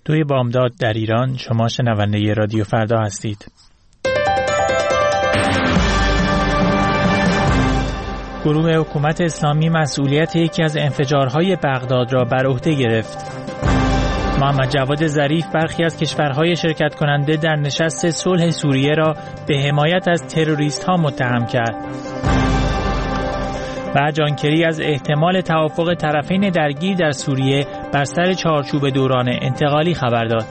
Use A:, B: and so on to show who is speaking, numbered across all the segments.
A: دوی بامداد در ایران. شما شنونده رادیو فردا هستید. گروه حکومت اسلامی مسئولیت یکی از انفجارهای بغداد را بر عهده گرفت. محمد جواد ظریف برخی از کشورهای شرکت کننده در نشست صلح سوریه را به حمایت از تروریست‌ها متهم کرد. و جان کری از احتمال توافق طرفین درگیر در سوریه بر سر چارچوب دوران انتقالی خبر داد.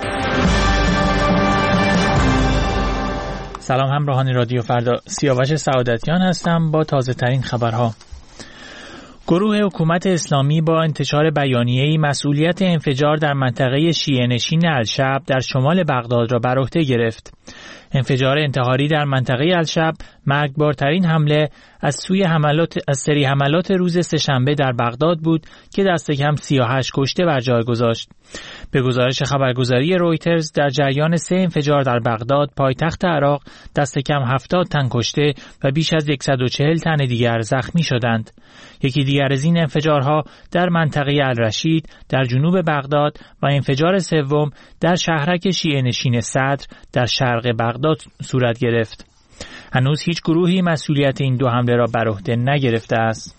A: سلام همراهان رادیو فردا، سیاوش سعادتیان هستم با تازه ترین خبرها. گروه حکومت اسلامی با انتشار بیانیه‌ای مسئولیت انفجار در منطقه شیعه نشین الشعب در شمال بغداد را بر عهده گرفت. انفجار انتحاری در منطقه الشعب مرگبارترین حمله از سری حملات روز سه‌شنبه در بغداد بود که دست کم 38 کشته بر جای گذاشت. به گزارش خبرگزاری رویترز در جریان 3 انفجار در بغداد پایتخت عراق دست کم 70 تن کشته و بیش از 140 تن دیگر زخمی شدند. یکی دیگر از این انفجارها در منطقه الرشید در جنوب بغداد و انفجار سوم در شهرک شیعه نشین صدر در شرق بغداد صورت گرفت. هنوز هیچ گروهی مسئولیت این دو حمله را بر عهده نگرفته است.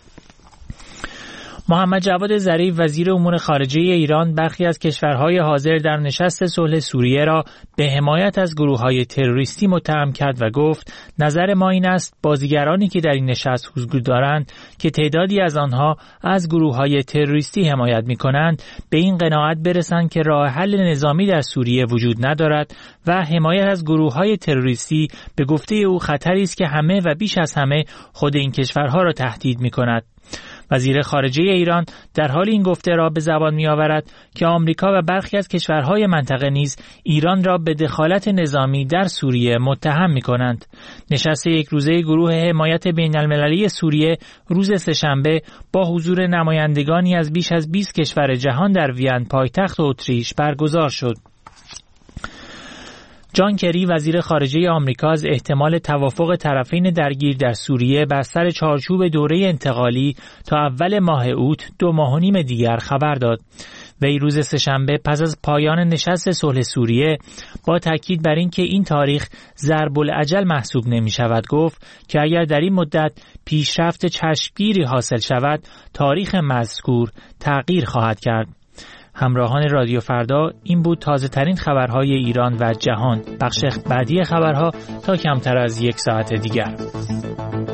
A: محمد جواد ظریف وزیر امور خارجه ایران برخی از کشورهای حاضر در نشست صلح سوریه را به حمایت از گروه‌های تروریستی متهم کرد و گفت نظر ما این است بازیگرانی که در این نشست حضور دارند که تعدادی از آنها از گروه‌های تروریستی حمایت می‌کنند به این قناعت برسند که راه حل نظامی در سوریه وجود ندارد و حمایت از گروه‌های تروریستی به گفته او خطری است که همه و بیش از همه خود این کشورها را تهدید می‌کند. وزیر خارجه ایران در حال این گفته را به زبان می آورد که آمریکا و برخی از کشورهای منطقه نیز ایران را به دخالت نظامی در سوریه متهم می کنند. نشست یک روزه گروه حمایت بین المللی سوریه روز سه‌شنبه با حضور نمایندگانی از بیش از 20 کشور جهان در وین پایتخت اتریش برگزار شد. جان کری وزیر خارجه آمریکا از احتمال توافق طرفین درگیر در سوریه بر سر چارچوب دوره انتقالی تا اول ماه اوت 2 ماه و نیم دیگر خبر داد. وی روز سه‌شنبه پس از پایان نشست صلح سوریه با تاکید بر این که این تاریخ ضرب الاجل محسوب نمی شود گفت که اگر در این مدت پیشرفت چشمگیری حاصل شود تاریخ مذکور تغییر خواهد کرد. همراهان رادیو فردا، این بود تازه ترین خبرهای ایران و جهان. بخش بعدی خبرها تا کمتر از 1 ساعت دیگر.